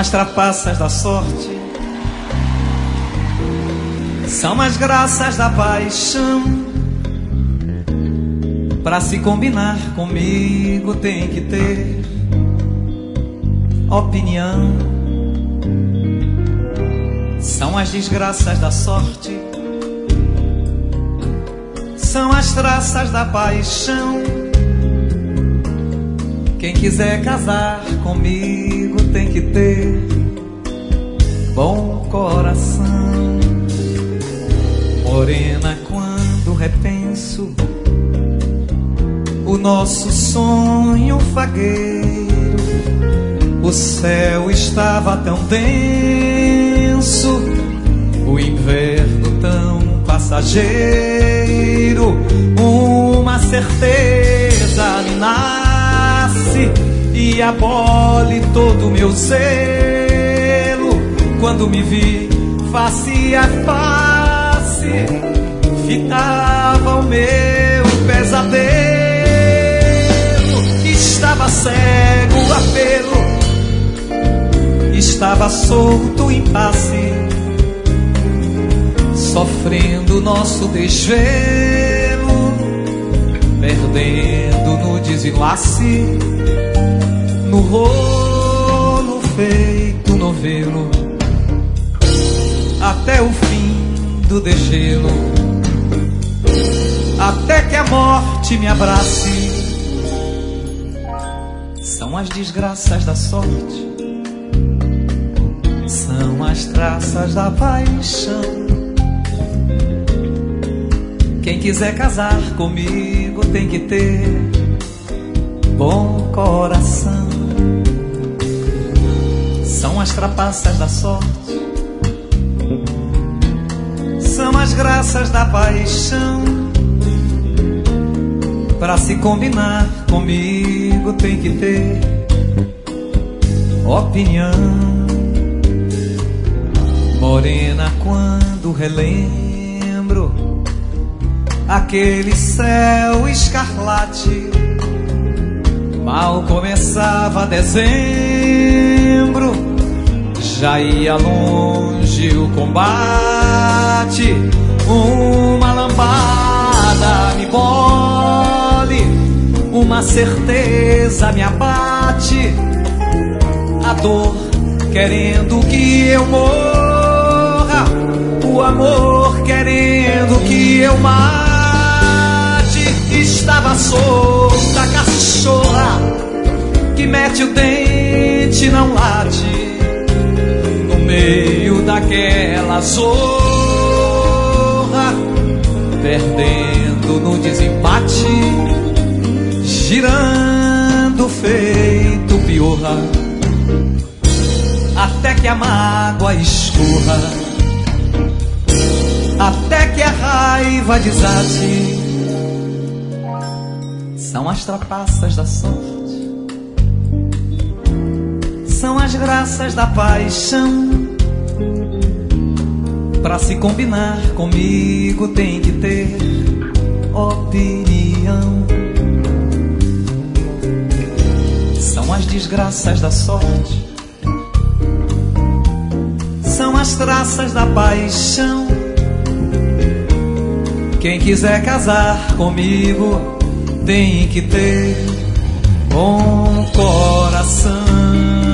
as trapaças da sorte, são as graças da paixão. Pra se combinar comigo tem que ter opinião. São as desgraças da sorte, são as traças da paixão. Quem quiser casar comigo tem que ter bom coração. Morena, quando repenso o nosso sonho fagueiro, o céu estava tão denso, o inverno tão passageiro. Uma certeza nasce e abole todo o meu zelo. Quando me vi face a face, fitava o meu pesadelo. Estava cego a pelo, estava solto em passe, sofrendo nosso desvelo, perdendo no desenlace, no rolo feito novelo, até o fim do degelo, até que a morte me abrace. São as desgraças da sorte, são as traças da paixão. Quem quiser casar comigo tem que ter bom coração. São as trapaças da sorte, são as graças da paixão. Pra se combinar comigo tem que ter opinião. Morena, quando relembro aquele céu escarlate, mal começava dezembro, já ia longe o combate. Uma lambada me bole, uma certeza me abate, a dor querendo que eu morra, o amor querendo que eu mate. Estava solta a cachorra que mete o dente e não late, no meio daquela zorra, perdendo no desempate, girando feito piorra, até que a mágoa escorra, até que a raiva desate. São as trapaças da sorte, são as graças da paixão. Pra se combinar comigo tem que ter opinião. São as desgraças da sorte, são as traças da paixão. Quem quiser casar comigo tem que ter bom coração.